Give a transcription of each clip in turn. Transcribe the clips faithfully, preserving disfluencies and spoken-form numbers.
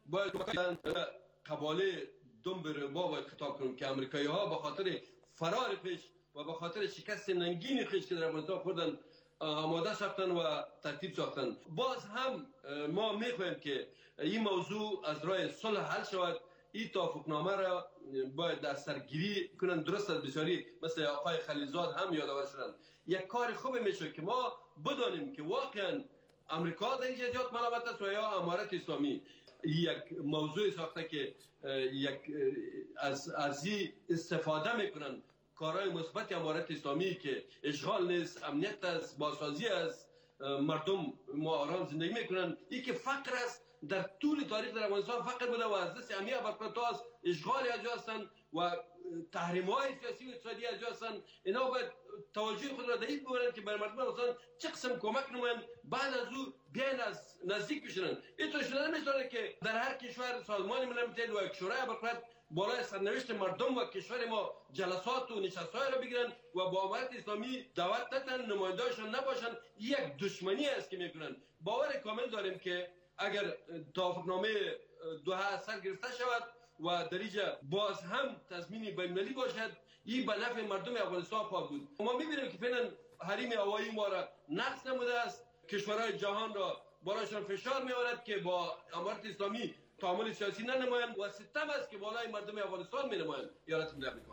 باید قباله دنبر با باید خطاب کنیم که امریکایی ها به خاطر فرار پیش و به خاطر شکست ننگین خیش که در افغانستان خوردن آماده ساختن و ترتیب ساختن. باز هم ما میخوایم که این موضوع از راه صلح حل شود. این توافقنامه را باید در سرگیری کنن. درست است بسیاری مثل آقای خلیلزاد هم یادآور شدن. یک کار خوب میشه که ما بدانیم که واقعا امریکا در این جزئیات ملامت است و یا امارت اسلامی یک موضوع ساخته که یک از از این استفاده میکنن کارهای مثبت امارت اسلامی که اشغال نیست، امنیت است، بازسازی است، مردم ما آرام زندگی میکنن. این که فقر است در طول تاریخ در افغانستان فقر بوده و از دست امنیت برخوردار اشغال اجازه هستند و تحریم‌های سیاسی و اقتصادی اجازه هستند. اینا باید توجه خود را در این ببرند که برای مردم افغانستان چه قسم کمک نمایند، بعد از او بیان از نزدیک بشنن. این تو شده نمی‌تونه که در هر کشور سازمان ملل متحد و یک شورای برخورد بالای سرنوشت مردم و کشور ما جلسات و نشست‌های را بگیرن و با امارت اسلامی دعوت نتن، نماینده‌شان نباشن. یک دشمنی است که میکنن. باور کامل داریم که اگر توافقنامه دوحه سر گرفته شود و در اینجا باز هم تضمین بین‌المللی باشد، این به نفع مردم افغانستان خواهد بود. ما می‌بینیم که فعلا حریم هوایی ما را نقض نموده است. کشورهای جهان را بالاشان فشار می‌آورد که با امارت اسلامی تعامل سیاسی ننمایند و ستم است که بالای مردم افغانستان می‌نمایند. ایالات متحده آمریکا.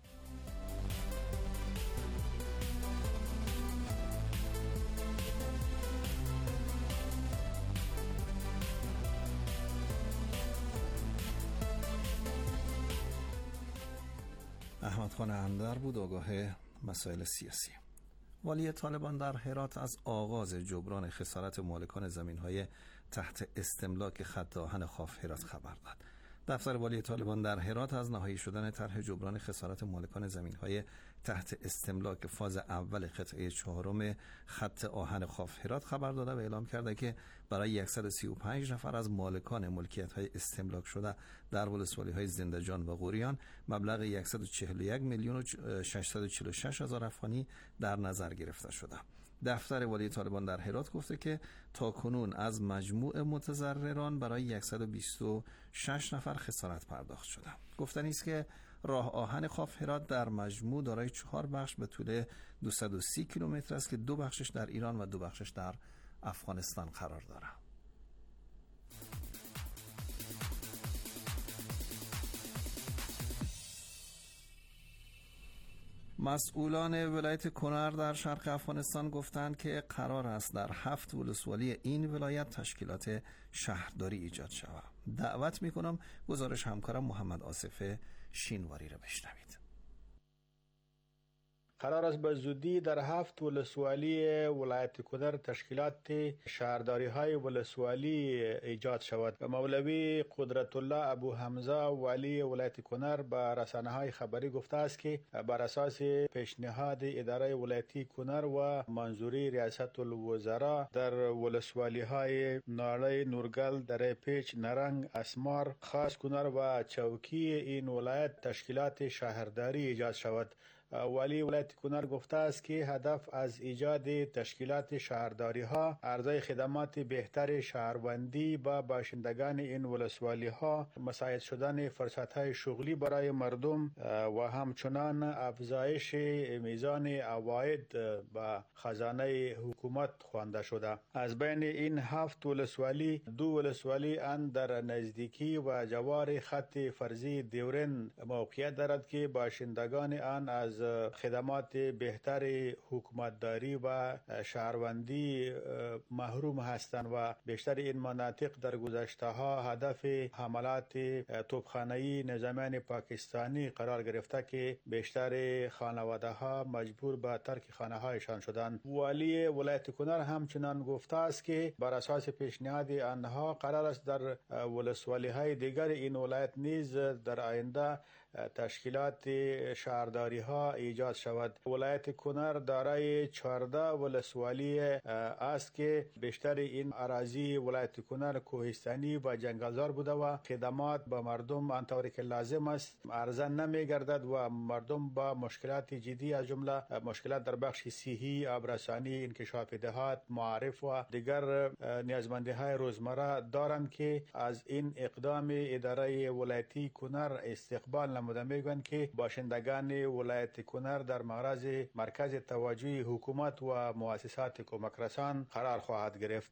احمد خان اندر بود، آگاه مسائل سیاسی. والی طالبان در هرات از آغاز جبران خسارت مالکان زمین‌های تحت استملاک خط آهن خاف هرات خبر داد. دفتر والی طالبان در هرات از نهایی شدن طرح جبران خسارت مالکان زمین‌های تحت استملاک فاز اول قطعه چهارم خط آهن خاف هرات خبر داده و اعلام کرده که برای صد و سی و پنج نفر از مالکان ملکیت‌های استملاک شده در ولسوالی‌های زنده‌جان و غوریان مبلغ صد و چهل و یک میلیون و ششصد و چهل و شش هزار افغانی در نظر گرفته شده. دفتر والی طالبان در هرات گفته که تاکنون از مجموع متضرران برای صد و بیست و شش نفر خسارت پرداخت شده. گفتنی است که راه آهن خاف هرات در مجموع دارای چهار بخش به طول دویست و سی کیلومتر است که دو بخشش در ایران و دو بخشش در افغانستان قرار دارد. مسئولان ولایت کنر در شرق افغانستان گفتند که قرار است در هفت ولسوالی این ولایت تشکیلات شهرداری ایجاد شود. دعوت میکنم گزارش همکارم محمد آصف شینواری را بشنوید. قرار است به زودی در هفت ولسوالی ولایت کنر تشکیلات شهرداری های ولسوالی ایجاد شود. مولوی قدرت الله ابو حمزه والی ولایت کنر به رسانه های خبری گفته است که بر اساس پیشنهاد اداره ولایتی کنر و منظوری ریاست الوزراء در ولسوالی های ناله، نورگل، دره پیچ، نرنگ، اسمار، خاص کنر و چوکی این ولایت تشکیلات شهرداری ایجاد شود. والی ولایت کنر گفته است که هدف از ایجاد تشکیلات شهرداری ها عرضه خدمات بهتر شهروندی با باشندگان این ولسوالی ها، مساعد شدن فرصت های شغلی برای مردم و همچنان افزایش میزان عواید با خزانه حکومت خوانده شده. از بین این هفت ولسوالی دو ولسوالی آن در نزدیکی و جوار خط فرضی دیورن موقعیت دارد که باشندگان آن از خدمات بهتر حکومتداری و شهروندی محروم هستند و بیشتر این مناطق در گذشته ها هدف حملات توپخانه‌ای نظامیان پاکستانی قرار گرفته که بیشتر خانواده ها مجبور به ترک خانه هایشان شدند. والی ولایت کنر همچنان گفته است که بر اساس پیشنهاد آنها قرار است در ولسوالی های دیگر این ولایت نیز در آینده تشکیلات شهرداری ها ایجاد شود. ولایت کنر دارای چهارده ولسوالی است که بیشتر این اراضی ولایت کنر کوهستانی و جنگلزار بوده و خدمات به مردم آنطوری که لازم است ارزان نمیگردد و مردم با مشکلات جدی از جمله مشکلات در بخش صحی، آبرسانی، انکشاف دهات، معارف و دیگر نیازمندی های روزمره دارند که از این اقدام اداره ولایتی کنر استقبال نموده. میگویند که باشندگان ولایت کنر در معرض مرکز توجه حکومت و مؤسسات کمک رسان قرار خواهد گرفت.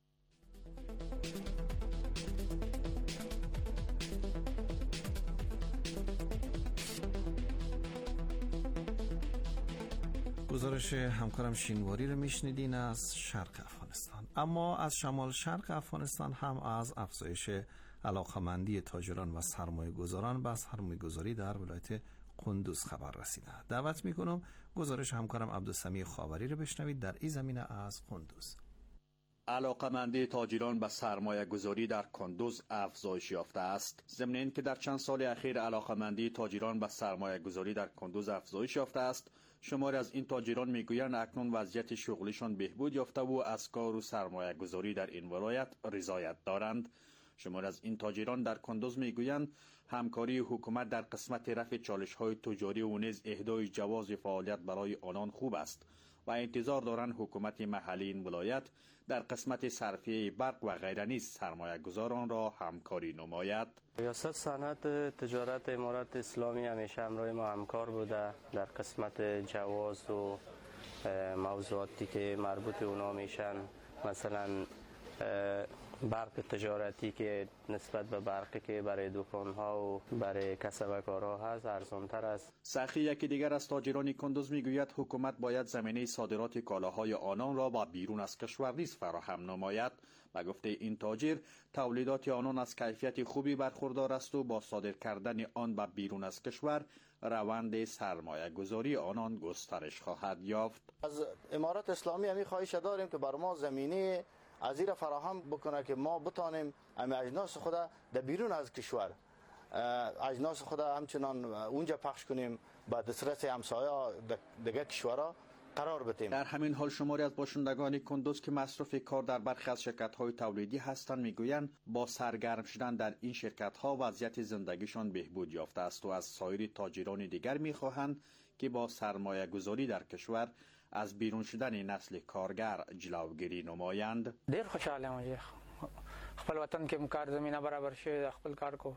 گزارش همکارم شینواری رو میشنیدین از شرق افغانستان. اما از شمال شرق افغانستان هم از افزایش علاقمندی تاجران و سرمایه گذاران به سرمایه گذاری در ولایت قندوز خبر رسیده. دعوت میکنم گزارش همکارم عبدالسمیع خاوری رو بشنوید در این زمینه از قندوز. علاقمندی تاجران به سرمایه گذاری در کندوز افزایش یافته است. ضمن اینکه در چند سال اخیر علاقمندی تاجران به سرمایه گذاری در کندوز افزایش یافته است، شماری از این تاجران میگویند اکنون وضعیت شغلیشان بهبود یافته و از کار و سرمایه گذاری در این ولایت رضایت دارند. شماری از این تاجران در کندوز میگویند همکاری حکومت در قسمت رفع چالش‌های تجاری و نیز اهدای جواز فعالیت برای آنان خوب است و انتظار دارند حکومت محلی این ولایت در قسمت صرفیه برق و غیره نیز سرمایه گذاران را همکاری نماید. ریاست صنعت تجارت امارات اسلامی همیشه همراه ما همکار بوده در قسمت جواز و موضوعاتی که مربوط اونا میشن، مثلا برق تجارتی که نسبت به برقی که برای دکان‌ها و برای کسب و کارها هست ارزان‌تر است. سخی یکی دیگر از تاجران کندوز میگوید حکومت باید زمینه صادرات کالاهای آنان را با بیرون از کشور نیز فراهم نماید. و گفته این تاجر تولیدات آنان از کیفیت خوبی برخوردار است و با صادر کردن آن به بیرون از کشور روند سرمایه گذاری آنان گسترش خواهد یافت. از امارات اسلامی همی خواهش داریم که بر ما زمینه از این فراهم بکنه که ما بتانیم امی اجناس خود در بیرون از کشور اجناس خود همچنان اونجا پخش کنیم با دسترس همسایه دیگر کشورها قرار بدیم. در همین حال شماری از باشندگان کندوز که مصرف کار در برخی از شرکت‌های تولیدی هستند میگویند با سرگرم شدن در این شرکت‌ها وضعیت زندگیشان بهبود یافته است و از سایر تاجران دیگر میخواهند که با سرمایه گذاری در کشور از بیرون شدن نسل کارگر جلوگیری نمایند. ډیر خوشاله یم خپل وطن کې کار زمينه برابر شوی، خپل کار کو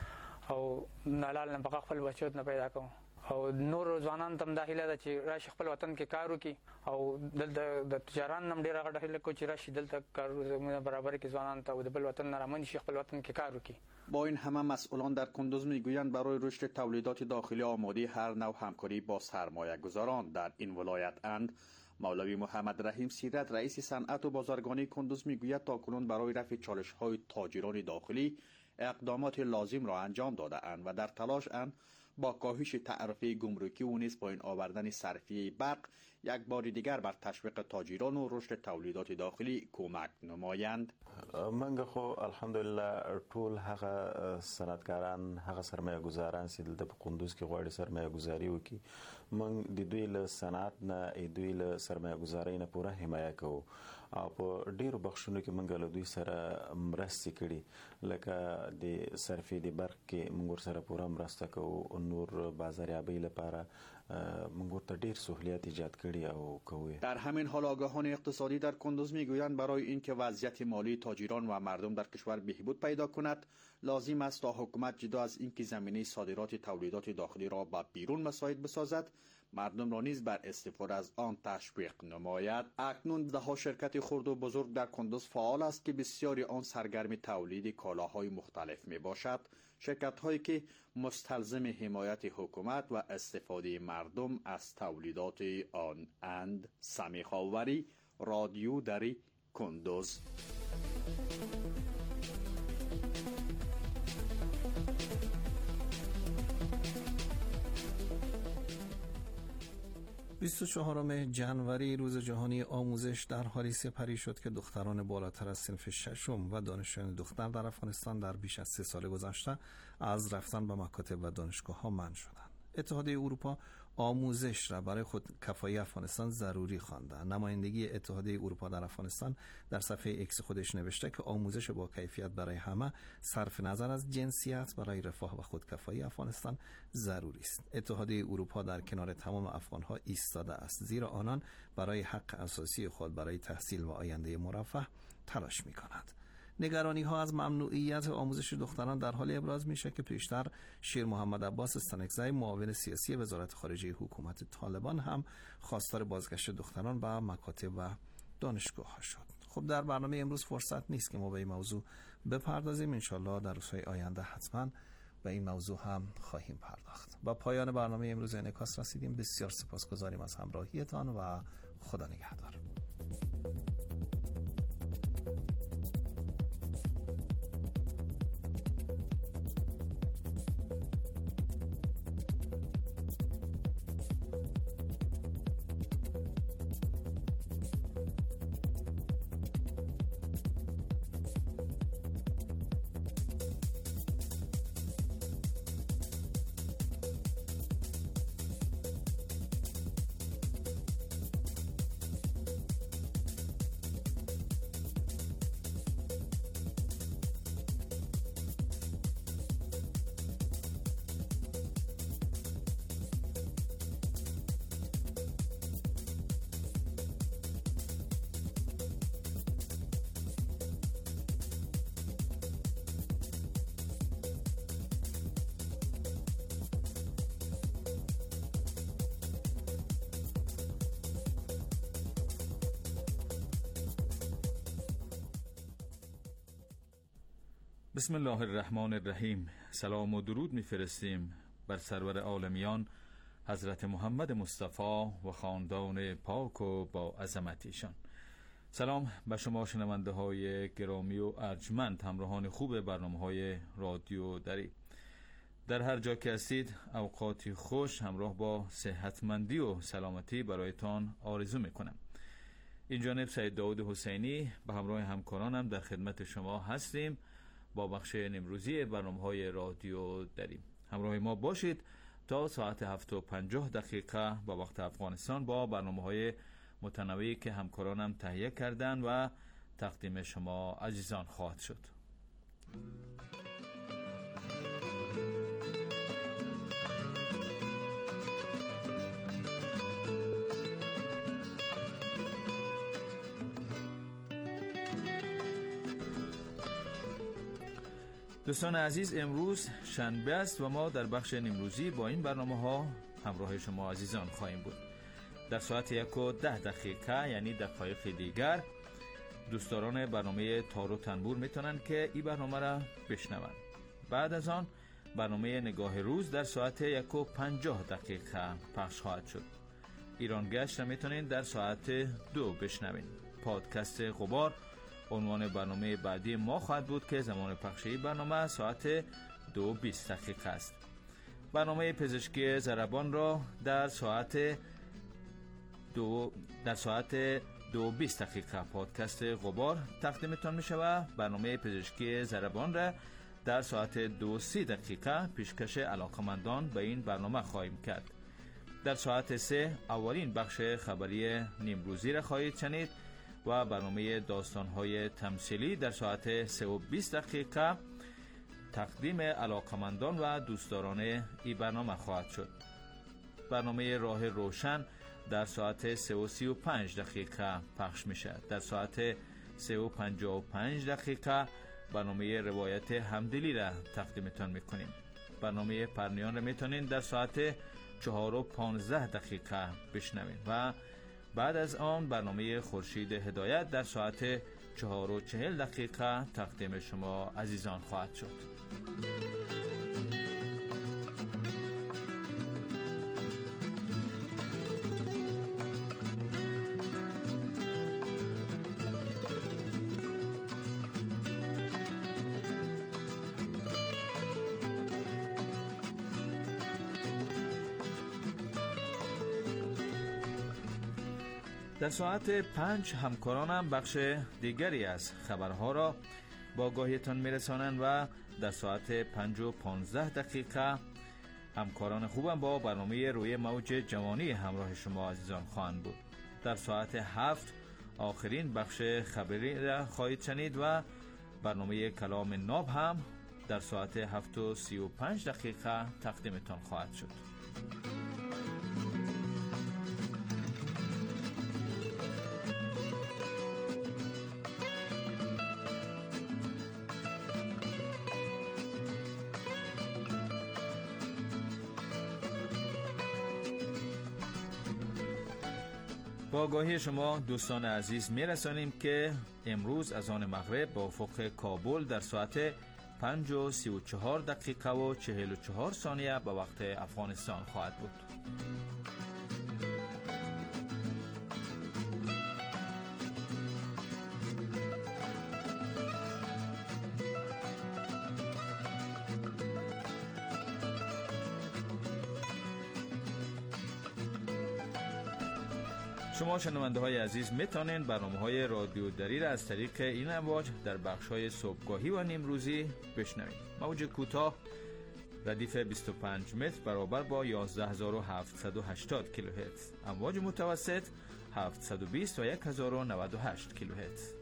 او نلال نه بقا خپل بچوت نه پیدا کوم او نور ځوانان تم داخله ده چې راشي خپل وطن کې کار وکي او دلته د تجاران نم ډیر غټه هله کو چې راشي دلته کار زمينه برابر کې ځوانان ته د بل وطن نه رامن شي خپل وطن کې کار وکي. با این همه مسئولان در کندوز میگویند برای رشد تولیدات داخلی آماده هر نوع همکاری با سرمایه گذاران در این ولایت اند. مولوی محمد رحیم سیرت رئیس صنعت و بازرگانی کندوز میگوید تاکنون برای رفع چالش‌های تاجران داخلی اقدامات لازم را انجام داده اند و در تلاش اند با کاهش تعرفه گمرکی و نیز پایین آوردن صرفیه برق یک بار دیگر بر تشویق تاجران و رشد تولیدات داخلی کمک نمایند. منګه خو الحمدلله ټول هغه صنعتکاران هغه سرمایه گذاران چې د قندوز کې غواړي سرمایه گذاري وکړي من د دوی له صنعت نه دوی له سرمایه گذارۍ نه پوره حمایه کوو او په ډیرو بخښونو کې منګه له دوی سره مرستې کړي لکه د صرفې د برق کې موږ ورسره پوره مرسته کوو نور بازاریابۍ لپاره موږ ورته ډیر سهولیت ایجاد کړي او کوو. در همین حال آگاهان اقتصادی در کندوز میگویند برای اینکه وضعیت مالی تاجران و مردم در کشور بهبود پیدا کند لازم است تا حکومت جدا از اینکه زمینه صادرات تولیدات داخلی را به بیرون مساعد بسازد مردم را نیز بر استفاده از آن تشویق نماید. اکنون ده ها شرکت خرد و بزرگ در کندوز فعال است که بسیاری آن سرگرم تولید کالاهای مختلف می باشد. شرکت هایی که مستلزم حمایت حکومت و استفاده مردم از تولیدات آن اند. سمیع خاوری، رادیو دری، کندوز. بیست و چهارم ژانویه روز جهانی آموزش در حالی سپری شد که دختران بالاتر از صنف ششم و دانشجویان دختر در افغانستان در بیش از سه سال گذشته از رفتن به مکاتب و دانشگاه‌ها منع شدند. اتحادیه اروپا آموزش را برای خود کفایی افغانستان ضروری خوانده. نمایندگی اتحادیه اروپا در افغانستان در صفحه ایکس خودش نوشته که آموزش با کیفیت برای همه صرف نظر از جنسیت برای رفاه و خودکفایی افغانستان ضروری است. اتحادیه اروپا در کنار تمام افغانها ایستاده است، زیرا آنان برای حق اساسی خود برای تحصیل و آینده مرفه تلاش می‌کنند. نگرانی ها از ممنوعیت آموزش دختران در حال ابراز میشه که پیشتر شیر محمد عباس استانکزی معاون سیاسی وزارت خارجه حکومت طالبان هم خواستار بازگشت دختران به مکاتب و دانشگاه ها شد. خب در برنامه امروز فرصت نیست که ما به این موضوع بپردازیم. انشالله در روزهای آینده حتما به این موضوع هم خواهیم پرداخت. با پایان برنامه امروز انعکاس رسیدیم. بسیار سپاسگزاریم از همراهیتان و خدا نگهدار. بسم الله الرحمن الرحیم. سلام و درود میفرستیم بر سرور عالمیان حضرت محمد مصطفی و خاندان پاک و با عظمت ایشان. سلام به شما شنونده های گرامی و ارجمند، همراهان خوب برنامه های رادیو دری. در هر جا که هستید اوقاتی خوش همراه با صحتمندی و سلامتی برایتان آرزو میکنم. این جانب سید داود حسینی به همراه همکارانم در خدمت شما هستیم با بخش امروزی برنامه‌های رادیو دری. همراه ما باشید تا ساعت هفت و پنجاه دقیقه با وقت افغانستان با برنامه‌های متنوعی که همکارانم تهیه کردن و تقدیم شما عزیزان خواهد شد. دوستان عزیز، امروز شنبه است و ما در بخش امروزی با این برنامه ها همراه شما عزیزان خواهیم بود. در ساعت یک و ده دقیقه یعنی دقایق دیگر دوستداران برنامه تار و تنبور میتونن که این برنامه را بشنون. بعد از آن برنامه نگاه روز در ساعت یک و پنجاه دقیقه پخش خواهد شد. ایران گشت را میتونین در ساعت دو بشنوین. پادکست غبار عنوان برنامه بعدی ما خواهد بود که زمان پخش این برنامه ساعت دو و بیست دقیقه است. برنامه پزشکی ضربان را در ساعت دو در ساعت دو و بیست دقیقه پادکست غبار تقدیمتان می شود. برنامه پزشکی ضربان را در ساعت دو و سی دقیقه پیشکش علاقمندان به این برنامه خواهیم کرد. در ساعت سه اولین بخش خبری نیمروزی را خواهید شنید و برنامه داستان‌های تمثیلی در ساعت سه و بیست دقیقه تقدیم علاقمندان و دوستداران این برنامه خواهد شد. برنامه راه روشن در ساعت سه و سی و پنج دقیقه پخش میشه. در ساعت سه و پنجاه و پنج دقیقه برنامه روایت همدلی را تقدیمتان میکنیم. برنامه پرنیان را میتونین در ساعت چهار و پانزده دقیقه بشنوین و بعد از آن برنامه خورشید هدایت در ساعت چهار و چهل دقیقه تقدیم شما عزیزان خواهد شد. در ساعت پنج همکارانم بخش دیگری از خبرها را با آگاهیتان میرسانند و در ساعت پنج و پانزده دقیقه همکاران خوبم با برنامه روی موج جوانی همراه شما عزیزان خواهند بود. در ساعت هفت آخرین بخش خبری را خواهید شنید و برنامه کلام ناب هم در ساعت هفت و سی و پنج دقیقه تقدیمتان خواهد شد. با آگاهی شما دوستان عزیز میرسانیم که امروز از آن مغرب با افق کابل در ساعت پنج و سی و چهار دقیقه و چهل و چهار ثانیه به وقت افغانستان خواهد بود. شما شنونده های عزیز میتونین برنامه های رادیو دری را از طریق این امواج در بخش های صبحگاهی و نیمروزی بشنوید. موج کوتاه ردیف بیست و پنج متر برابر با یازده هزار و هفتصد و هشتاد کیلوهرتز، امواج متوسط هفتصد و بیست و یک هزار و نود و هشت کیلوهرتز.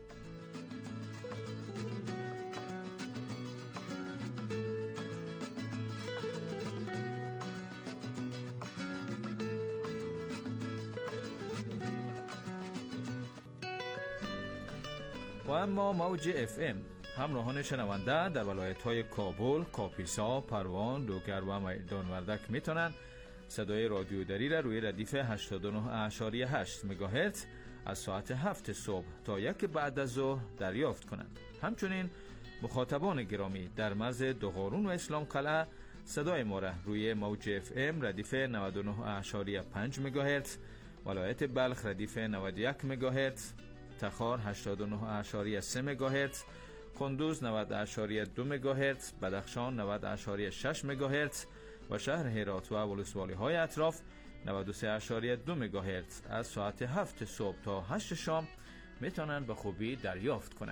و اما موج اف ام همراهان شنونده در ولایت‌های کابل، کاپیسا، پروان، لوگر و میدان وردک میتونن صدای رادیو دری را روی ردیف هشتاد و نه ممیز هشت مگاهرتز از ساعت هفت صبح تا یک بعد از ظهر دریافت کنند. همچنین مخاطبان گرامی در مرز دوغارون و اسلام قلعه صدای ما را روی موج اف ام ردیف نود و نه ممیز پنج مگاهرتز، ولایت بلخ ردیف نود و یک مگاهرتز، تخار هشتاد و نه ممیز سه مگاهرتز، کندوز نود ممیز دو مگاهرتز، بدخشان نود ممیز شش مگاهرتز و شهر هرات و ولسوالی های اطراف نود و سه ممیز دو مگاهرتز از ساعت هفت صبح تا هشت شام میتونن به خوبی دریافت کنند.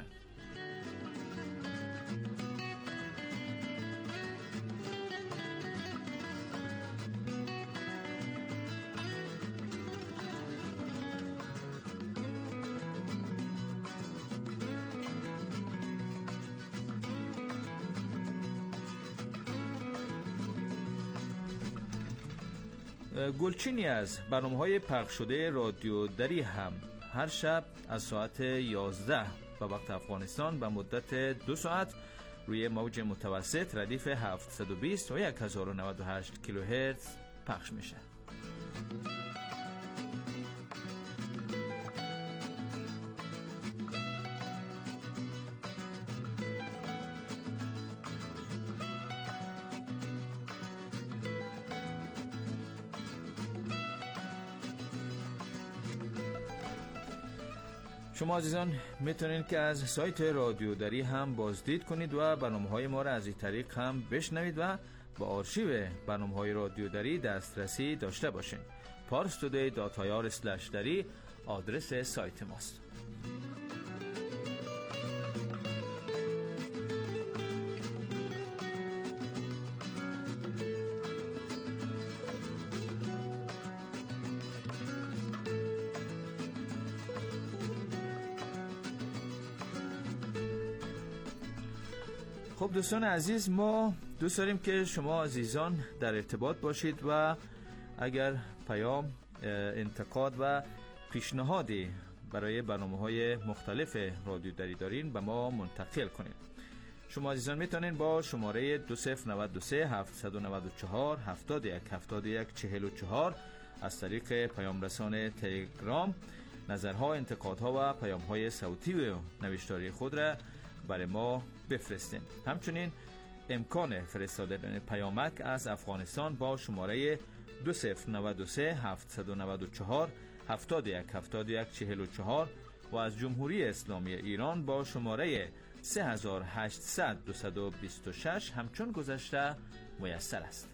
گلچینی از برنامه‌های پخش شده رادیو دری هم هر شب از ساعت یازده به وقت افغانستان به مدت دو ساعت روی موج متوسط ردیف هفتصد و بیست و یک هزار و نود و هشت کیلوهرتز پخش میشه. شما عزیزان میتونید که از سایت رادیو دری هم بازدید کنید و برنامه‌های ما را از این طریق هم بشنوید و با آرشیو برنامه‌های رادیو دری دسترسی داشته باشین. پارستودی دات آی آر اسلش دری آدرس سایت ماست. خب دوستان عزیز، ما دوست داریم که شما عزیزان در ارتباط باشید و اگر پیام، انتقاد و پیشنهادی برای برنامه‌های مختلف رادیو دری دارین به ما منتقل کنید. شما عزیزان میتونین با شماره دو صفر نود و سه هفتصد و نود و چهار هفتاد و یک هفتاد و یک چهل و چهار از طریق پیام رسان تلگرام نظرها، انتقادها و پیام‌های صوتی و نوشتاری خود را برای ما بفرستین. همچنین امکان فرستادن پیامک از افغانستان با شماره دو صفر نود و سه هفتصد و نود و چهار هفتاد و یک هفتاد و یک چهل و چهار و از جمهوری اسلامی ایران با شماره سه هزار و هشتصد دویست و بیست و شش همچون گذشته میسر است.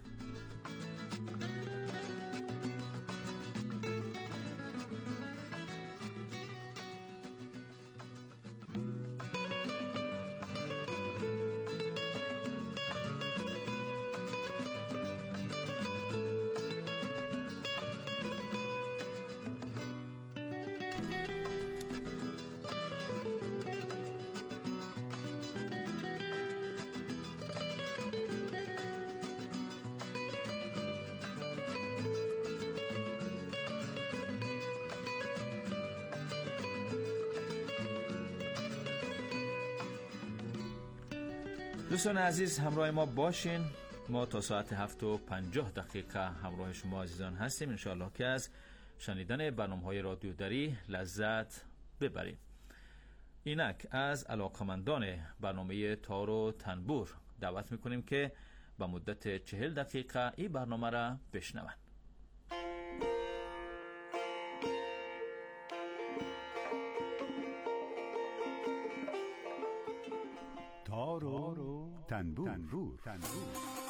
دوستان عزیز همراه ما باشین. ما تا ساعت هفت و پنجاه دقیقه همراه شما عزیزان هستیم. انشاءالله که از شنیدن برنامه‌های رادیو دری لذت ببریم. اینک از علاقمندان برنامه تار و تنبور دعوت میکنیم که به مدت چهل دقیقه این برنامه را بشنوند. تار و تنبور, تنبور. تنبور.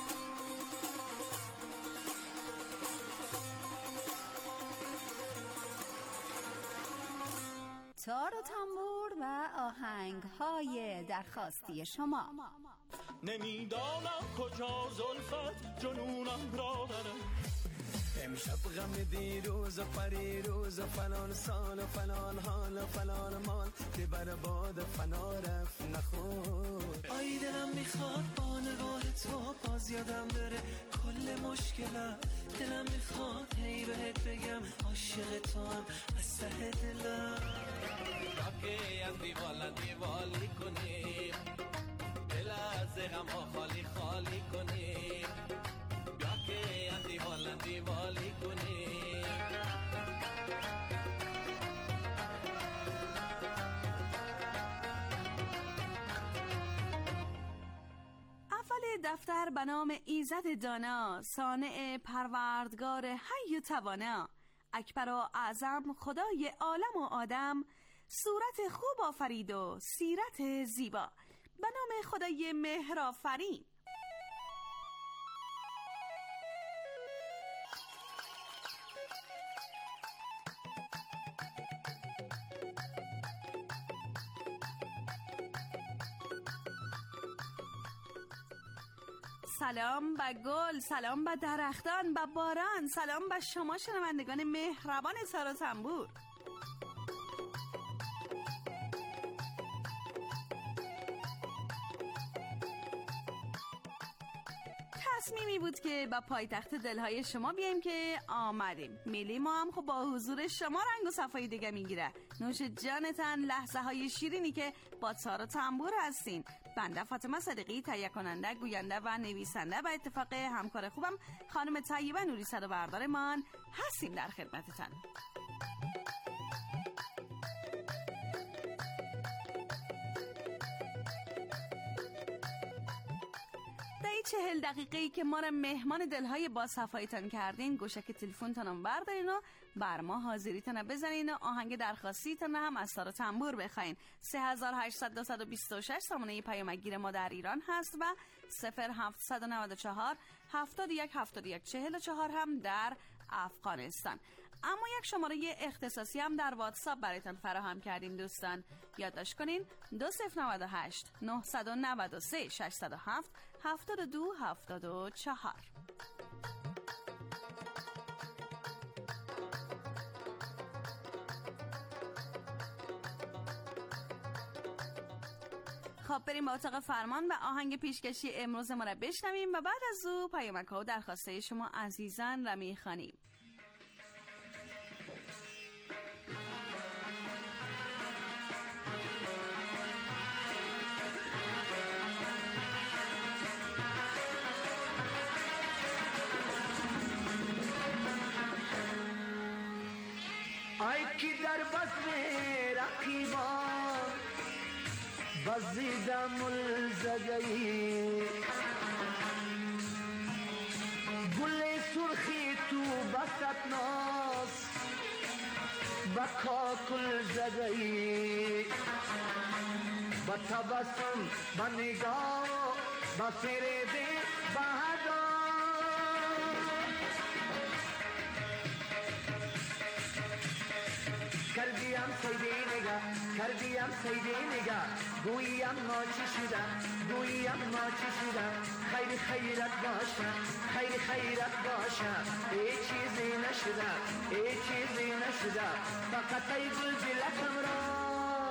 تار و تنبور و آهنگ های درخواستی شما. نمیدانم کجا زلفت جنونم را دارم، امشب غم دیروز و پریروز و فلان سال و فلان حال و فلان مال که بر باد فنا رفت نخور. آی دلم میخواد با نگاه تو باز یادم بره کل مشکلم، دلم میخواد هی بهت بگم عاشق تو هم از ته دلم. باقی از دیوالا دیوالی کنیم، دل از غم ها خالی خالی کنیم، بیا که از دیوالا دیوالی کنیم. اول دفتر به نام ایزد دانا، صانع پروردگار حی و توانا، اکبر و اعظم خدای عالم و آدم، صورت خوب آفرید و سیرت زیبا، به نام خدای مهرآفرین. سلام به گل، سلام به درختان، به باران، سلام به شما شنوندگان مهربان تار و تنبور. تصمیمی بود که با پایتخت دلهای شما بیایم که آمدیم. میلی ما هم خب با حضور شما رنگ و صفای دیگه میگیره. نوش جانتن لحظه های شیرینی که با تار و تنبور هستین. بنده فاطمه صدیقی تهیه کننده، گوینده و نویسنده و اتفاق همکار خوبم خانم طیبه نوری صدابردار من هستیم در خدمتتان. چهل دقیقه‌ای که ما را مهمان دلهای با صفایتان کردین، گوشک تلفنتان بردارین و بر ما حاضریتان بزنین و آهنگ درخواستیتان هم از تار و تنبور بخواین. سه هزار و هشتصد و بیست و شش سامانه پیامگیر ما در ایران هست و صفر هفتصد و نود و چهار هفتاد و یک هفتاد و یک چهل و چهار هم در افغانستان. اما یک شماره اختصاصی هم در واتساپ برایتان فراهم کردیم دوستان. یادداشت کنین دو صفر نود و هشت نهصد و نود و سه ششصد و هفت هفتاد و دو هفتاد و چهار. خب بریم با اتاق فرمان و آهنگ پیشکشی امروز ما را بشنویم و بعد از او پیامک‌ها و درخواسته شما عزیزان را می‌خوانیم. ای کی در بزم رقیبان بزیدم الزدهی، گل سرخی تو بست ناس بکا کل زدهی، با تبسم با نگاه با فریب بهدار کردیم سیده نگاه کردیم سیده نگاه گویم ما چی شده گویم ما چی شده خیر خیرت باشه خیر خیرت باشه ای چیزی نشده ای چیزی نشده فقط ای بلبلکم را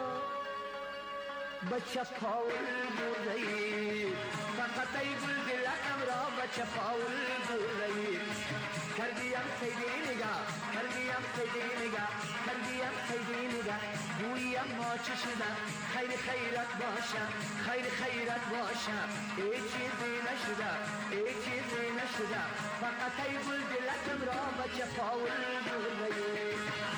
بچه پاول بردهی فقط ای بلبلکم را بچه پاول بردهی کردیم خیلی نگاه کردیم خیلی نگاه کردیم خیلی نگاه گویم ما چه شده خیر خیرت باشه خیر خیرت باشه ای چیزی نشده ای چیزی نشده فقط ای گل دلتم را بچه پاول برده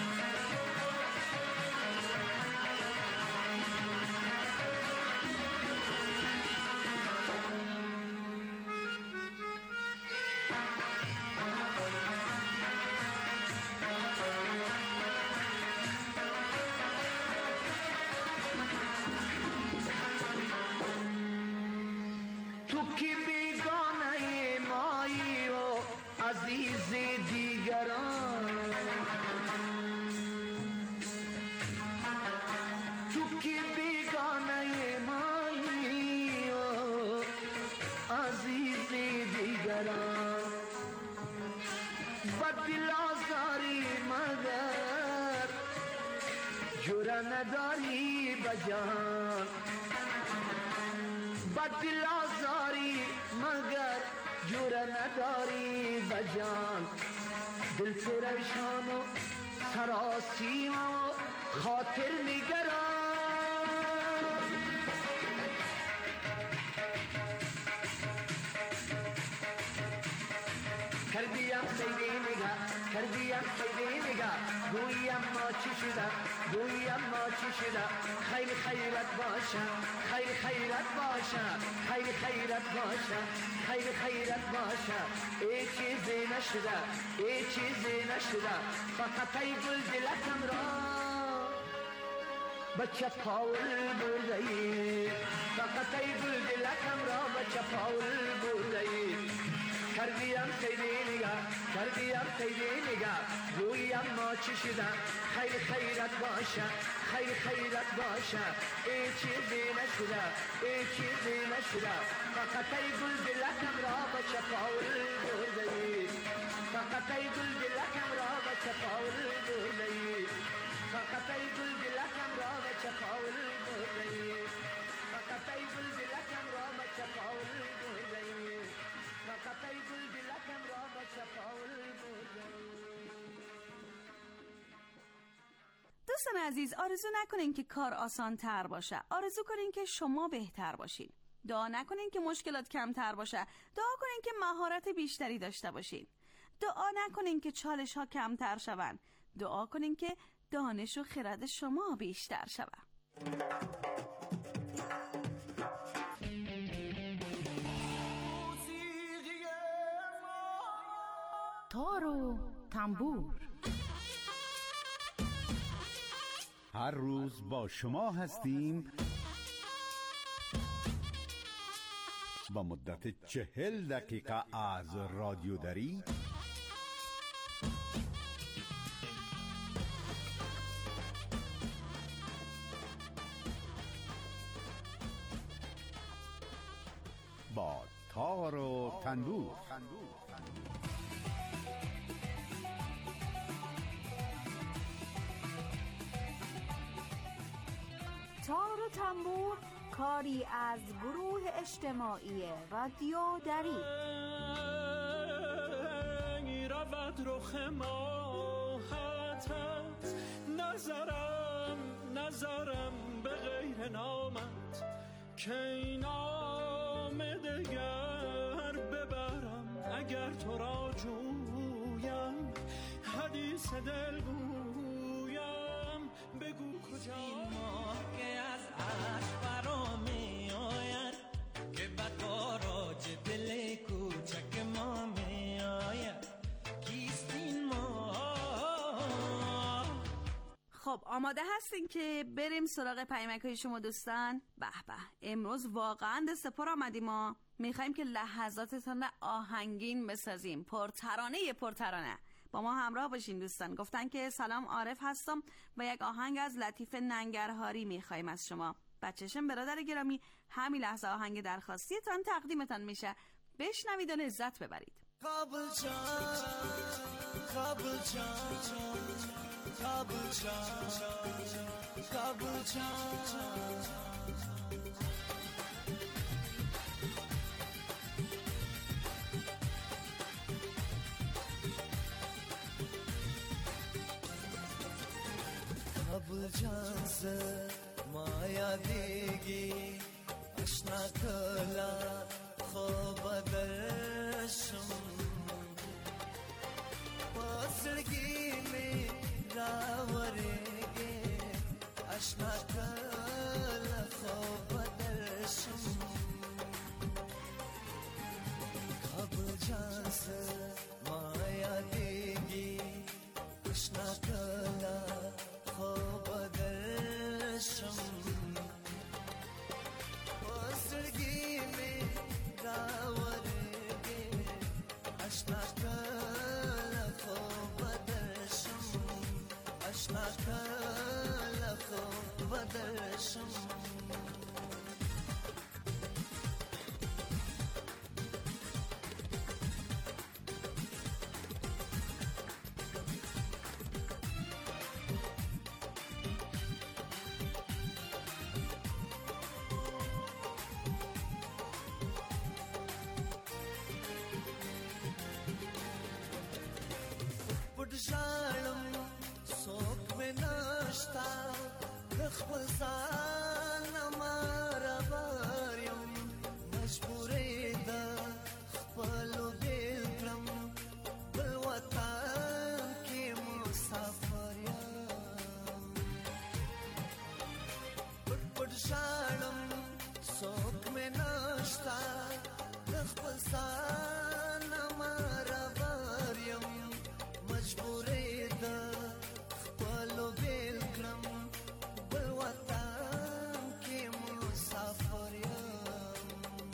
نداری بجان بدل آزاری مگر جور نداری بجان دل پریشان و سراسی و خاطر نگران کردیم خیلی نگاه کردیم خیلی نگاه گویم ما چی شده گویم ما چی شده خیر خیرت باشه خیر خیرت باشه خیر خیرت باشه خیر خیرت باشه ای چیزی نشده ای چیزی نشده فقط ای گل دلتم را بچه پاول برده ای فقط ای گل دلتم را بچه پاول برده ای کردیم خیلی نگاه کردیم خیلی نگاه گویم ما چی شده خیر خیرت باشه خیر خیرت باشه ای چیزی نشده ای چیزی نشده فقط ای گل دلتم را بچه پاول برده ای فقط ای گل دلتم را بچه پاول برده ای فقط ای گل دلتم را بچه پاول برده ای فقط ای گل دلتم را بچه پاول برده ای فقط ای گل دلتم را بچه پاول برده ای. دوستان عزیز، آرزو نکنین که کار آسان تر باشه، آرزو کنین که شما بهتر باشین. دعا نکنین که مشکلات کمتر باشه، دعا کنین که مهارت بیشتری داشته باشین. دعا نکنین که چالش ها کمتر شون، دعا کنین که دانش و خرد شما بیشتر شود. تار و تنبور هر روز با شما هستیم با مدت چهل دقیقه از رادیو دری با تار و تنبور. تار و تنبور کاری از گروه اجتماعی رادیو دری. رود رخ ماهتت نظرم نظرم به غیر نامت که این نام دگر ببرم اگر تو را جویم حدیث دل گویم بگو کجا که از عشق برا می آید که بطاراج دل کوچک ما می آید کیست این ما. خب آماده هستین که بریم سراغ پیامک‌های شما دوستان؟ به به، امروز واقعا دست پر آمدیم. ما میخوایم که لحظاتتان آهنگین بسازیم، پرترانه پرترانه. با ما همراه باشین دوستان. گفتن که سلام، عارف هستم و یک آهنگ از لطیف ننگرهاری میخوایم از شما. بچه‌شم برادر گرامی، همین لحظه آهنگ درخواستیتان تقدیمتان میشه، بشنوید و لذت ببرید. کابل جان کابل جان کابل جان کابل جان جانس مایا دیگی اشنا کلا خوب درشم پاسرگی میں راورگے اشنا کلا خوب درشم خوب جانس مایا دیگی اشنا کلا خوب درشم پاسرگی میں راورگے اشنا کلا خوب درشم اشنا کلا خوب درشم شالم سوک میں ناشتا خپل ځان مارا باریم مجبورې ده خپلو بیل کړم بل وطن کې مسافر یم پټ پټ شالم سوک میں ناشتا خپل ځان مارا باریم مجبورې ده خپلو بیل کړم بل وطن کې مسافر یم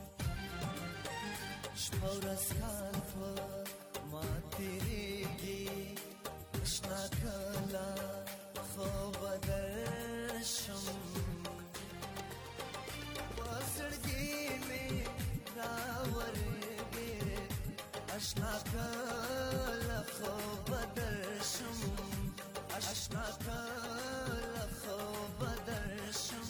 شپه ورځ کال په ما تېرېږي اشنا کله خوبه درشم په زړګي مې راورګې اشنا کله خوب درشم اشنا کله خوب درشم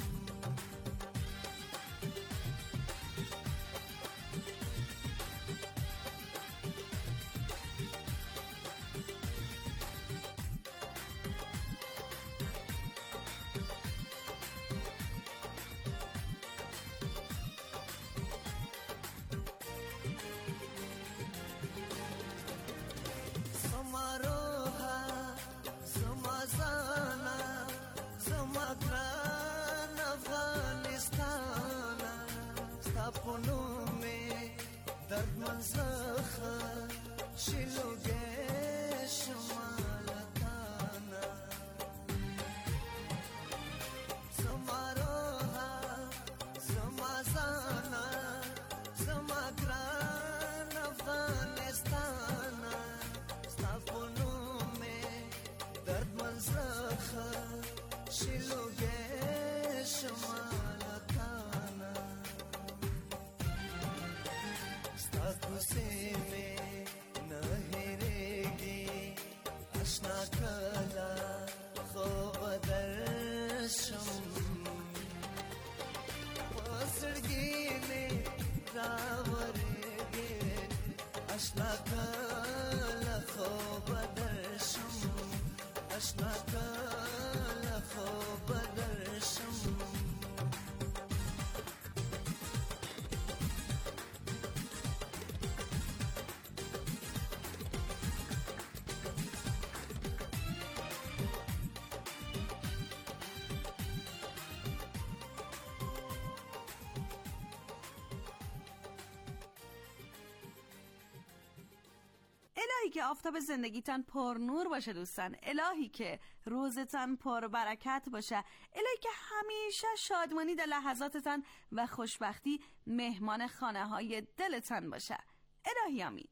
اشنا کله خوب درشم اشنا کله خوب درشم الهی که آفتاب زندگیتان پر نور باشه دوستان، الهی که روزتان پر برکت باشه، الهی که همیشه شادمانی در لحظاتتان و خوشبختی مهمان خانه های دلتان باشه. الهی آمین.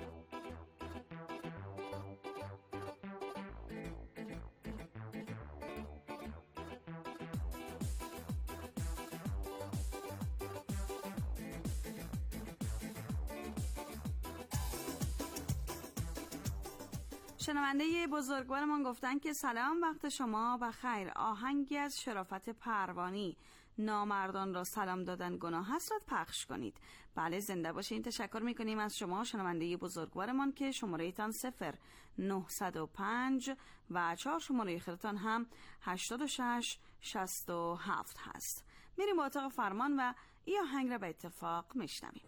شنونده بزرگوارمان گفتن که سلام، وقت شما بخیر. آهنگی از شرافت پروانی، نامردان را سلام دادن گناه است را پخش کنید. بله زنده باشین. تشکر میکنیم از شما شنونده بزرگوارمان که شماره تان صفر نهصد و پنج و چهار شماره خیرتان هم هشتاد و شش شصت و هفت هست. میریم با اتاق فرمان و این آهنگ را به اتفاق میشنویم.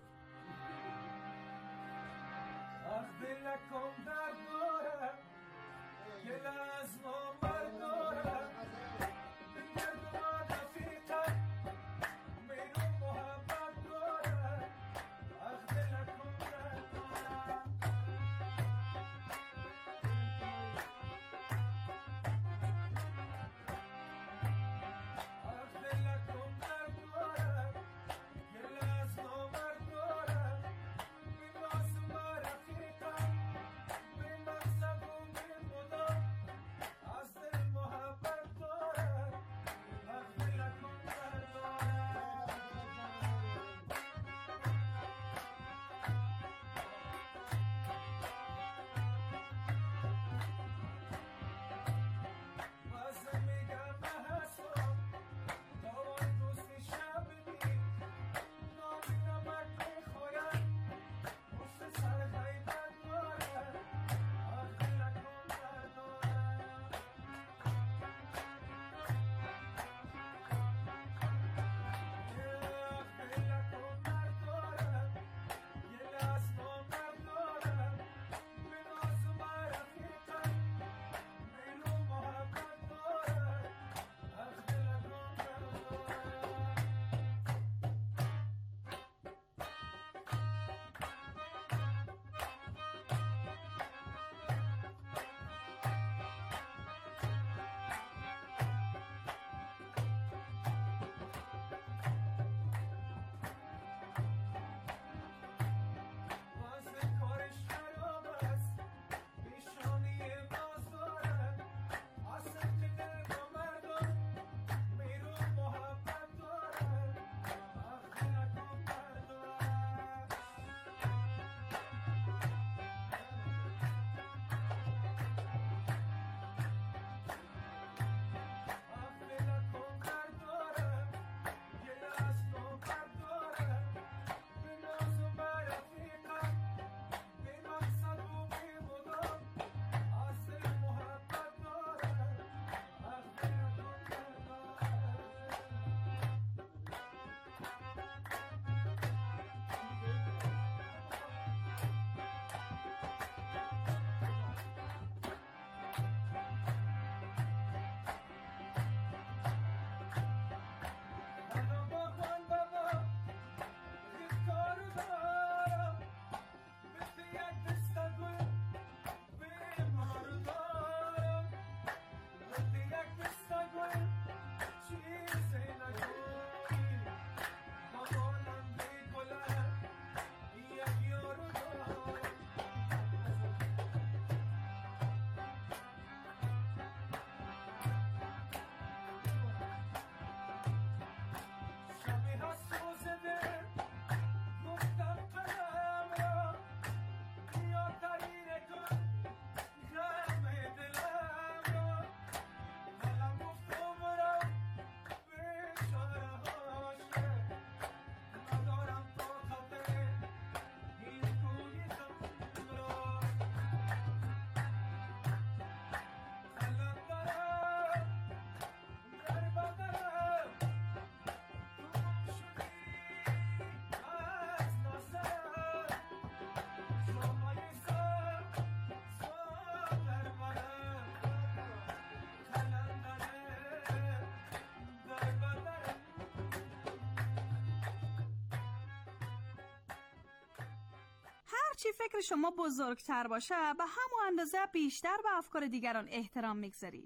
هرچی فکر شما بزرگتر باشه به همون اندازه بیشتر به افکار دیگران احترام میگذارید.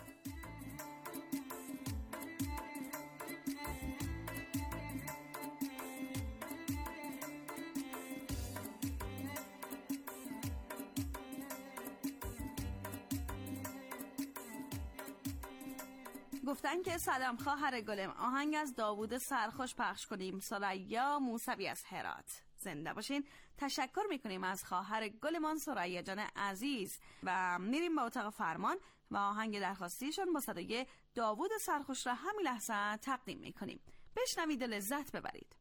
گفتن که سلام خواهر گلم، آهنگ از داوود سرخوش پخش کنیم. ثریا موسوی از هرات. زنده باشین. تشکر میکنیم از خواهر گلمان ثریا جان عزیز و میریم با اتاق فرمان و آهنگ درخواستیشون با صدای داوود سرخوش را همین لحظه تقدیم میکنیم. بشنوید و لذت ببرید.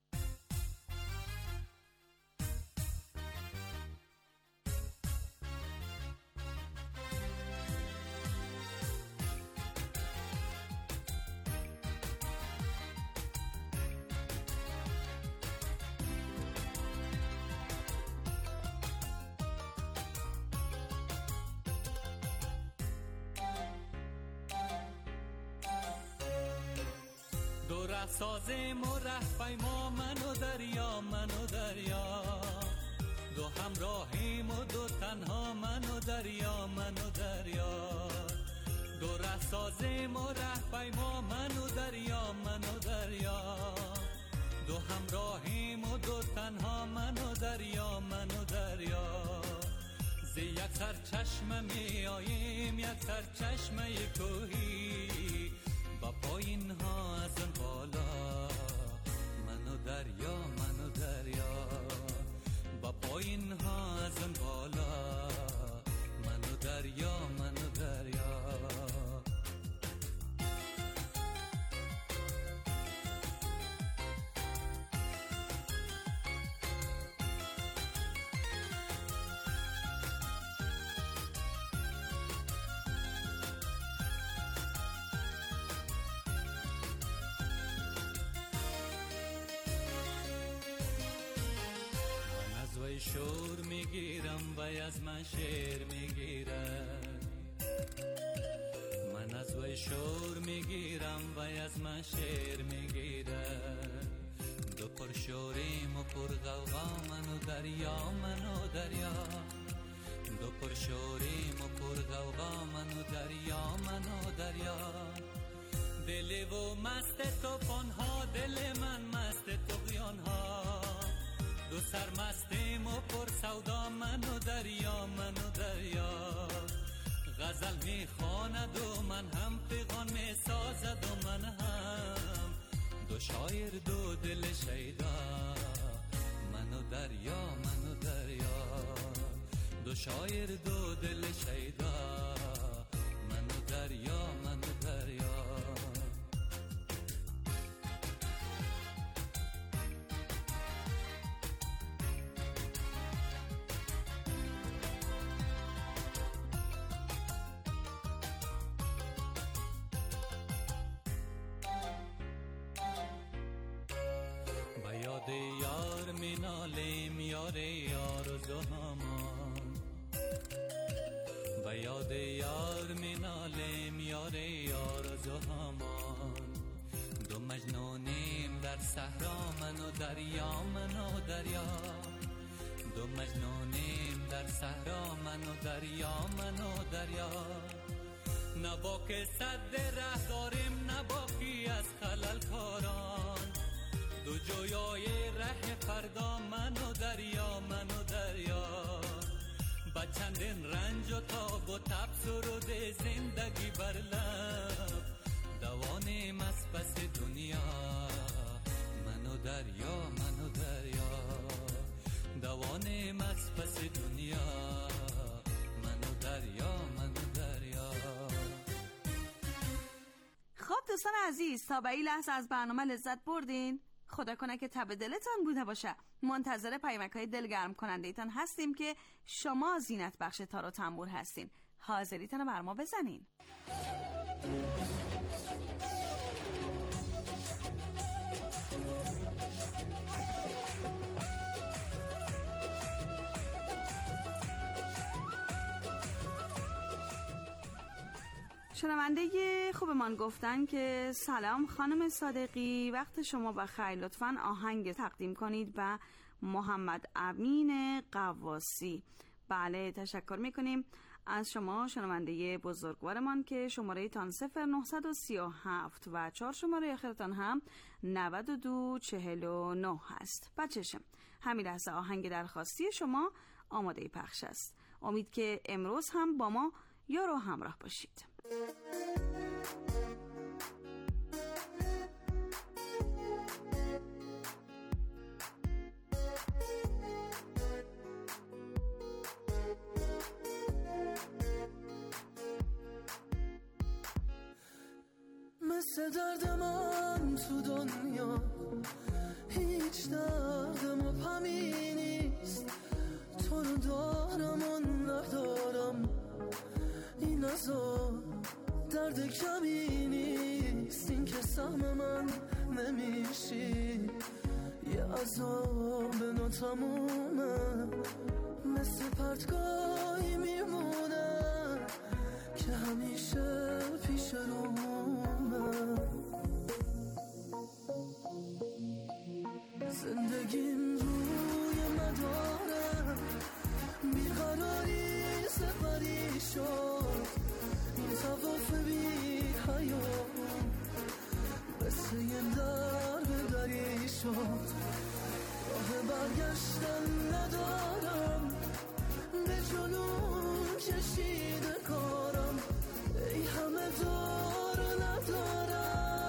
سازم و ره پیما من و دریا من و دریا، دو همراهیم و دو تنها من و دریا من و دریا، دو ره سازم و ره پیما من و دریا من و دریا، دو همراهیم و دو تنها من و دریا من و دریا، ز یک سر چشم می آییم یک سر چشمه کوهی، با پایین ها از اون بالا من و دریا من و دریا، با پایین ها از اون بالا من و دریا من و دریا. شور میگیرم و از من شعر میگیرم، من از وی شور میگیرم و از من شعر میگیرم، دو پر شوریم و پر غوغا من و دریا من و دریا، دو پر شوریم و پر غوغا من و دریا من و دریا، دل و مست توفان ها دل من مست طغیان ها، دو سر مستیم و پر سودا من و دریا من و دریا، غزل می خواند و من هم پیغام می سازد و من هم، دو شاعر دو دل شیدا من و دریا من و دریا، دو شاعر دو دل شیدا من و دریا من و دریا. یار می نالیم یار یار و زهمان، به یاد یار می نالیم یار یار و زهمان، دو مجنونیم در صحرا من و دریا من و دریا، دو مجنونیم در صحرا من و دریا من و دریا، نه باکی صد ره داریم نه باکی از خلل کاران، دو جویای ره فردا من و دریا من و دریا، با چندین رنج و تاب و تب سرود زندگی بر لب، دوانیم از پس دنیا من و دریا من و دریا، دوانیم از پس دنیا من و دریا من و دریا. خب دوستان عزیز، تا به این لحظه از برنامه لذت بردین؟ خدا کنه که تب دلتان بوده باشه. منتظر پیامک‌های دلگرم کننده ایتان هستیم که شما زینت بخش تار و تنبور هستین. حاضریتان رو بر ما بزنین. شنونده خوبمان گفتن که سلام خانم صادقی، وقت شما بخیر، لطفاً آهنگ تقدیم کنید به محمد امین قواسی. بله تشکر میکنیم از شما شنونده بزرگوارمان که شماره تان صفر نهصد و سی و هفت و چهار شماره آخرتان هم نود و دو چهل و نه هست. بچشم همین لحظه آهنگ درخواستی شما آماده پخش است. امید که امروز هم با ما یار و همراه باشید. سه درد من تو دنیا هیچ دردم و پمی نیست، تو رو دارم و ندارم، این عذاب درد کمی نیست، این که سهم من نمیشی، یه عذاب ناتمومه، مثل پرتگاهی میمونه که همیشه پیش رومه. زندگیم روی مداره بیقراری سپری شد، این طواف بی حیات مثل یه در به دری شد، راه برگشتن ندارم، به جنون کشیده کارم، ای همه دار ندارم،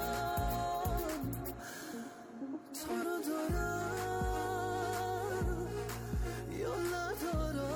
تو رو دارم یا ندارم.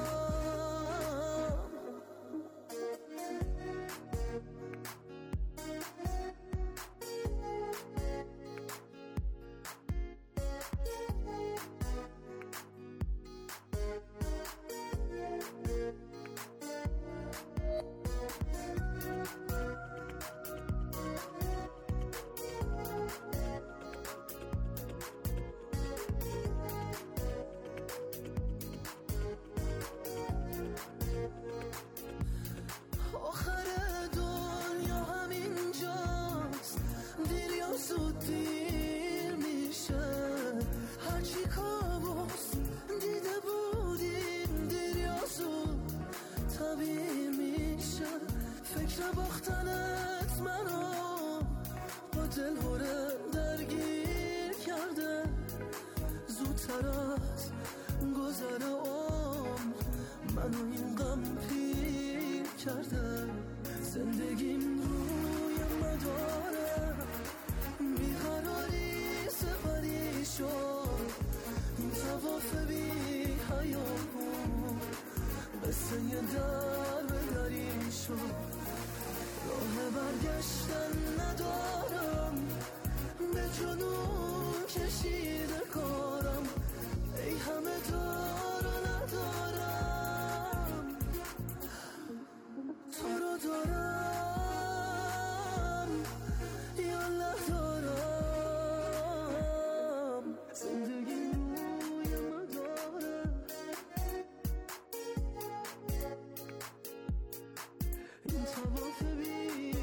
باختنت منو با دل هرم درگیر کرده، زودتر از گذر عمر منو این غم پیر کرده. زندگیم روی مداره بیقراری سپری شد، این طواف بی حیامون مثل یه در به دری شد، راه برگشتن ندارم، به جنون کشیده کارم، ای همه دار ندارم، تو رو دارم یا ندارم. زندگی روی مداره این طواف بی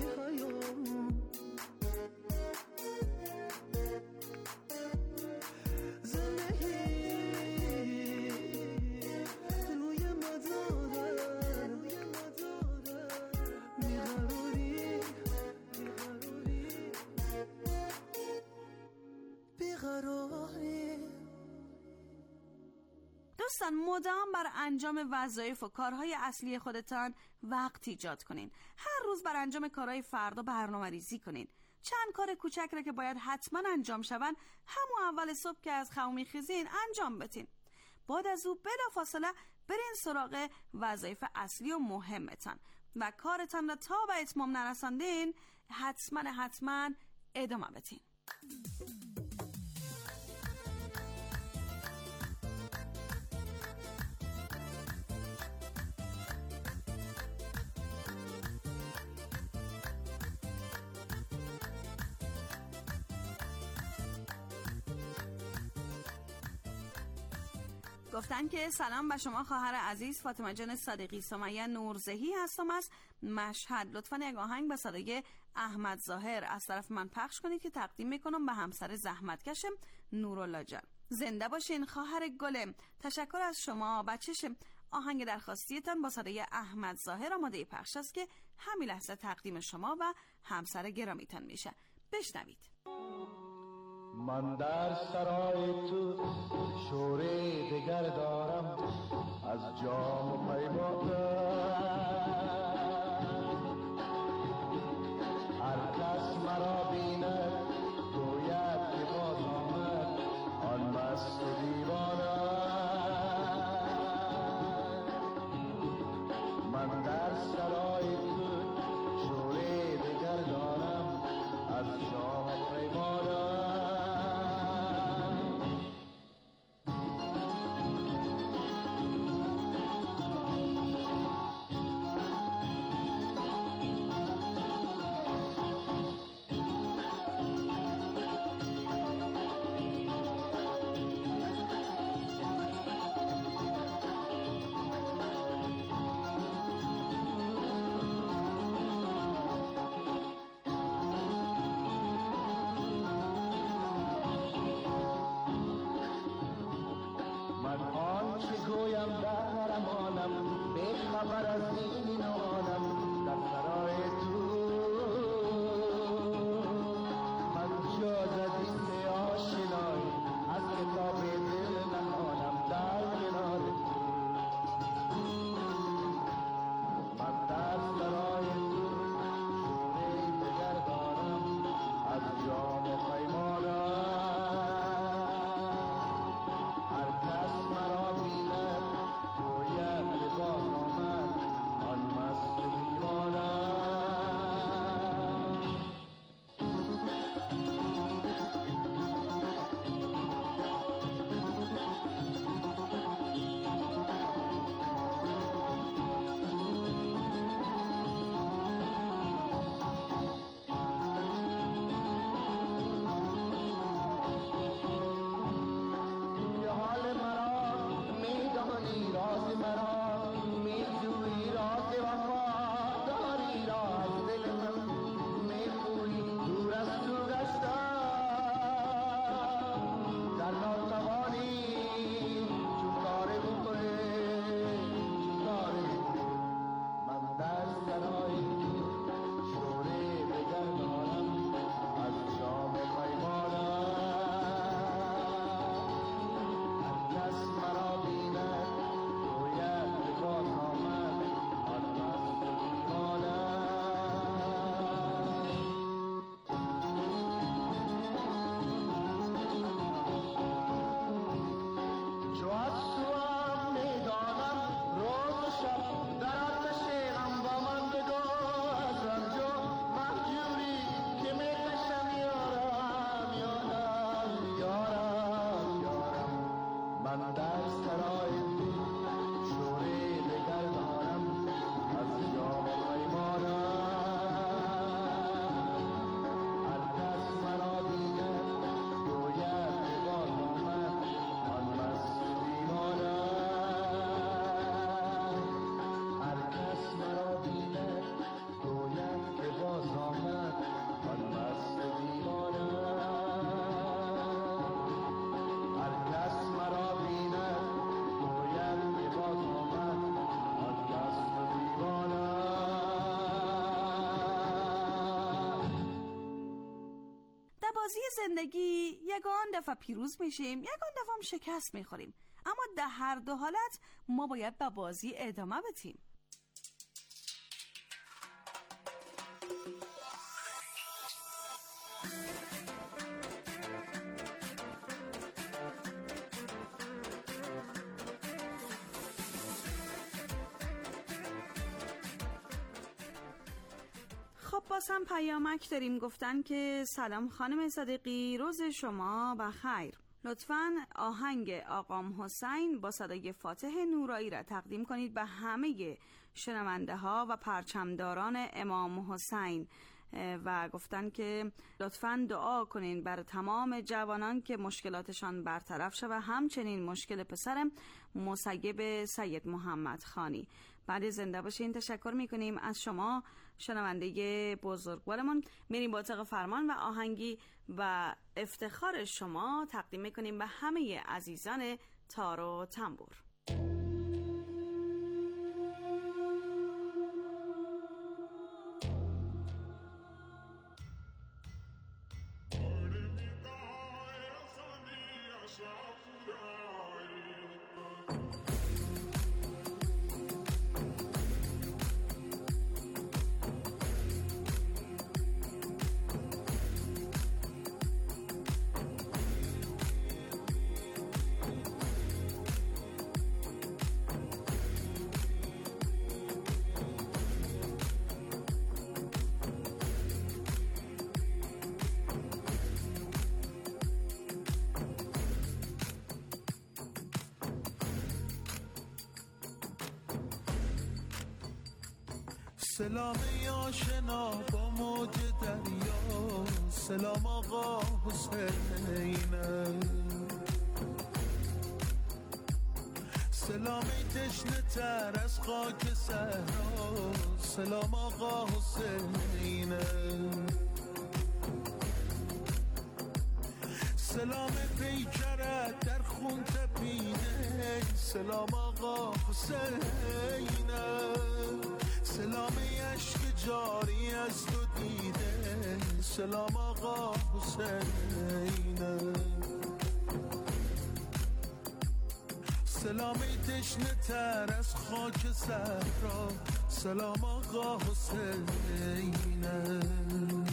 دوستان، مدام بر انجام وظایف و کارهای اصلی خودتان وقت ایجاد کنین. هر روز بر انجام کارهای فردا برنامه ریزی کنین. چند کار کوچک را که باید حتما انجام شوند همون اول صبح که از خواب میخیزین انجام بدین. بعد از او بلافاصله برین سراغ وظایف اصلی و مهمتان و کارتان را تا به اتمام نرساندین حتما حتما ادامه بدین. گفتن که سلام به شما خواهر عزیز فاطمه جان صادقی. سمیه نورزهی هستم از مشهد. لطفاً یک آهنگ به صدای احمد ظاهر از طرف من پخش کنید که تقدیم میکنم به همسر زحمتکشم نورالله جان. زنده باشین خواهر گلم. تشکر از شما بچه‌شم. آهنگ درخواستیتان با صدای احمد ظاهر آماده پخش است که همین لحظه تقدیم شما و همسر گرامیتان میشه. بشنوید. من در سرای تو شوره دگر دارم از جام و پیمانم، هر کس مرا بیند گوید که باز آمد آن مست و دیوانه. من در سرای تو شوره دگر دارم از با چه گویم قهرمانم بی خبر از این آنم در سرای تو من جز از این آشنایی از کتاب دل نخوانم در کنار تو من در سرای تو شوری بگردانم از جام پیمانم هر کس مرا بیند گوید که باز آمد آن مست دیوانم توی حال مرا میدانی راز مرا میجویی راز وفاداری را از دل من میگویی دور از تو گشتم در ناتوانی چون کاره بخوره چون کاره بخوره من در سرای شوره بگردانم از شام پیمانم هر کس مرا بیند گوید که باز آمد آن مست دیوانم چو از توام میدانم روز و شب در آتش غم با من بگو از رنج و مهجوری که میکشم یارم یارم یارم یارم من در سرای تو شوره بگردانم از جام پیمانم هر کس مرا بیند گوید که باز آمد آن مست دیوانم هر کس مرا بیند گوید که باز آمد آن مست دیوانم هر کس مرا بیند گوید که باز آمد آن مست دیوانم در بازی زندگی یگان دفعه پیروز میشیم، یگان دفعه هم شکست میخوریم، اما در هر دو حالت ما باید به بازی ادامه بدیم. خب باز هم پیامک داریم، گفتن که سلام خانم صدیقی، روز شما بخیر. لطفاً آهنگ آقام حسین با صدای فاتح نورایی را تقدیم کنید به همه شنونده ها و پرچمداران امام حسین و گفتن که لطفاً دعا کنین بر تمام جوانان که مشکلاتشان برطرف شود و همچنین مشکل پسر مسیب سید محمد خانی. بعد زنده باشین. تشکر میکنیم از شما شنونده بزرگوارمون. میریم با طبق فرمان و آهنگی و افتخار شما تقدیم میکنیم به همه عزیزان تار و تنبور. سلام آشنا با موج دریا، سلام آقا حسینه، سلام تشنه تر از خاک صحرا، سلام آقا حسینه، سلام پیکرت در خون تپید تپیده سلام آقا حسینم، سلام اشک جاری از تو دیده سلام آقا حسینم، سلامی تشنه تر از خاک صحرا سلام آقا حسینم.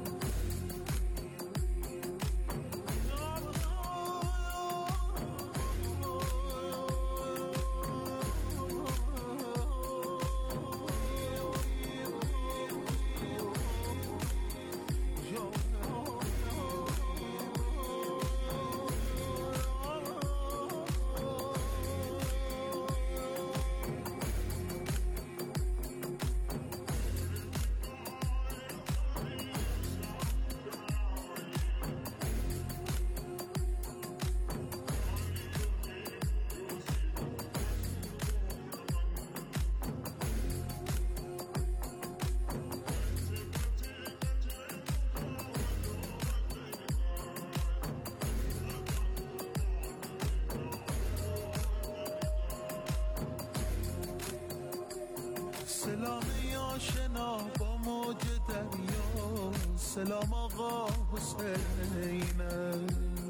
سلامی آشنا با موج دریا سلام آقا حسینم،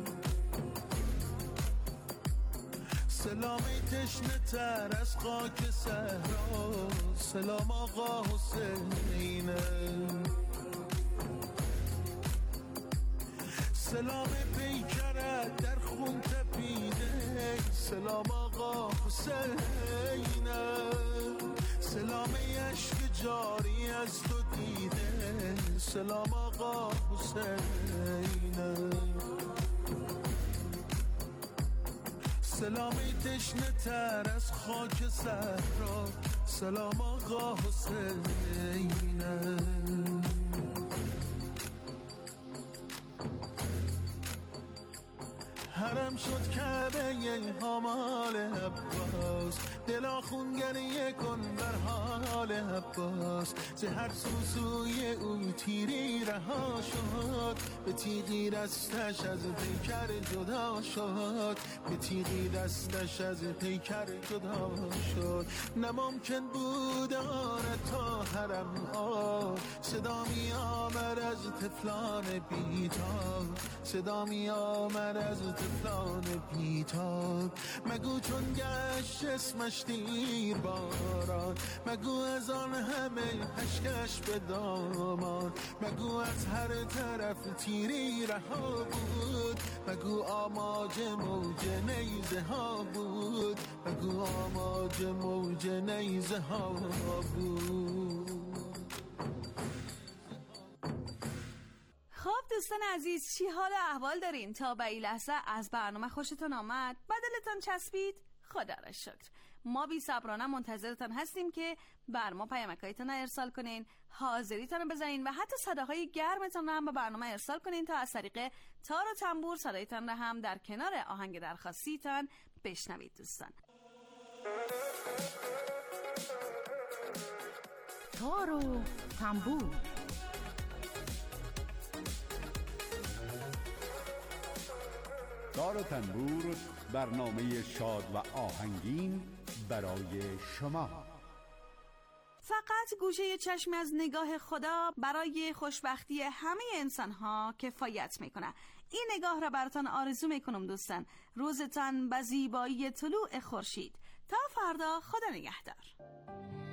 سلامی تشنه تر از خاک صحرا سلام آقا حسینم، سلام پیکرت در خون تپیده سلام آقا حسینم، سلام اشک جاری از تو دیده سلام آقا حسینم، سلامی تشنه تر از خاک صحرا سلام آقا حسینم. حرم شد کعبه حمال عباس، دلا خونگریه کن بر حال عباس، ز هر سوسوی او تیری رها شد، به تیغی دستش از پیکر جدا شد، به تیغی دستش از پیکر جدا شد، نممکن بود آرد تا حرم آب، صدا می آمد از طفلان بیتاب، صدا می آمد از طفلان بیتاب، مگو چون گشت اسمش دیر باران، مگو از آن همه اشکش به دامان، مگو از هر طرف تیری رها بود، مگو آماج موج نیزه ها بود، مگو آماج موج نیزه ها بود. خب دوستان عزیز، چی حال احوال دارین؟ تا به این لحظه از برنامه خوشتون آمد؟ بدلتون چسبید؟ خدا را شکر. ما بی صبرانه منتظرتان هستیم که بر ما پیامکایتون رو ارسال کنین، حاضریتون رو بزنین و حتی صداهای گرمتون رو هم به برنامه ارسال کنین تا از طریق تار و تنبور صدایتون رو هم در کنار آهنگ درخواستیتان بشنوید. دوستان تار و تنبور، تار و تنبور، برنامه شاد و آهنگین برای شما. فقط گوشه چشم از نگاه خدا برای خوشبختی همه انسان‌ها کفایت میکنه. این نگاه را براتان آرزو میکنم دوستان. روزتان به زیبایی طلوع خورشید. تا فردا، خدا نگهدار.